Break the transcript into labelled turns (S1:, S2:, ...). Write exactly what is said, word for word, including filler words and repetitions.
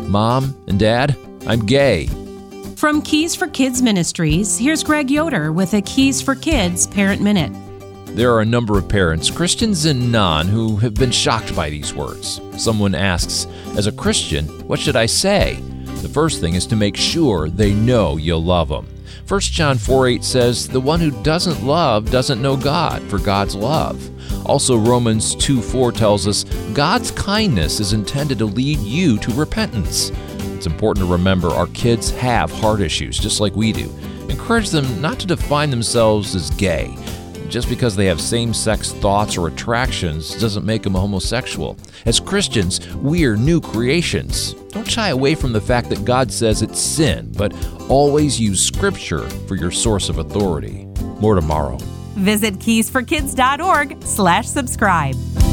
S1: Mom and Dad, I'm gay.
S2: From Keys for Kids Ministries, here's Greg Yoder with a Keys for Kids Parent Minute.
S1: There are a number of parents, Christians and non, who have been shocked by these words. Someone asks, as a Christian, what should I say? The first thing is to make sure they know you'll love them. First John four eight says, the one who doesn't love doesn't know God, for God's love. Also, Romans two four tells us, God's kindness is intended to lead you to repentance. It's important to remember our kids have heart issues, just like we do. Encourage them not to define themselves as gay. Just because they have same-sex thoughts or attractions doesn't make them a homosexual. As Christians, we're new creations. Don't shy away from the fact that God says it's sin, but always use Scripture for your source of authority. More tomorrow.
S2: Visit keys for kids dot org slash subscribe.